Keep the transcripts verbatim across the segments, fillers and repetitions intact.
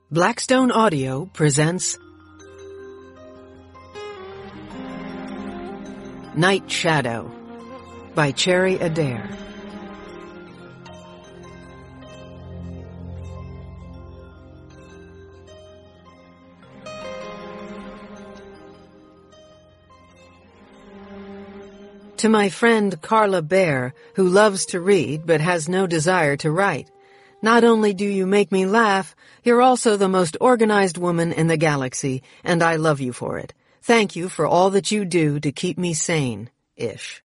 Blackstone Audio presents Night Shadow by Cherry Adair. To my friend Carla Bear, who loves to read but has no desire to write, not only do you make me laugh, you're also the most organized woman in the galaxy, and I love you for it. Thank you for all that you do to keep me sane-ish.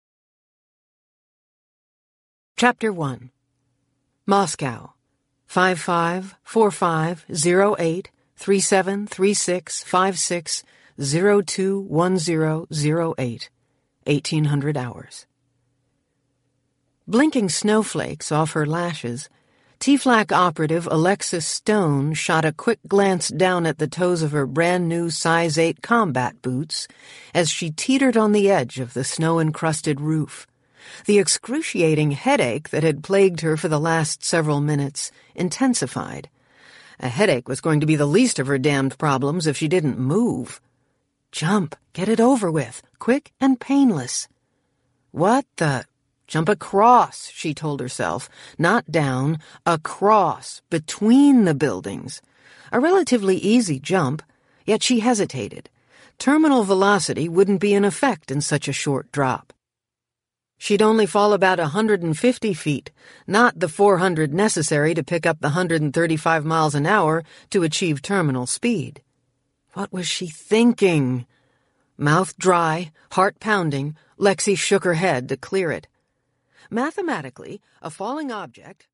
Chapter one. Moscow. five five four five zero eight three seven three six five six zero two one zero zero eight. eighteen hundred hours. Blinking snowflakes off her lashes, T-Flac operative Alexis Stone shot a quick glance down at the toes of her brand-new size eight combat boots as she teetered on the edge of the snow-encrusted roof. The excruciating headache that had plagued her for the last several minutes intensified. A headache was going to be the least of her damned problems if she didn't move. Jump, get it over with, quick and painless. What the... Jump across, she told herself, not down, across, between the buildings. A relatively easy jump, yet she hesitated. Terminal velocity wouldn't be in effect in such a short drop. She'd only fall about one hundred fifty feet, not the four hundred necessary to pick up the one hundred thirty-five miles an hour to achieve terminal speed. What was she thinking? Mouth dry, heart pounding, Lexi shook her head to clear it. Mathematically, a falling object...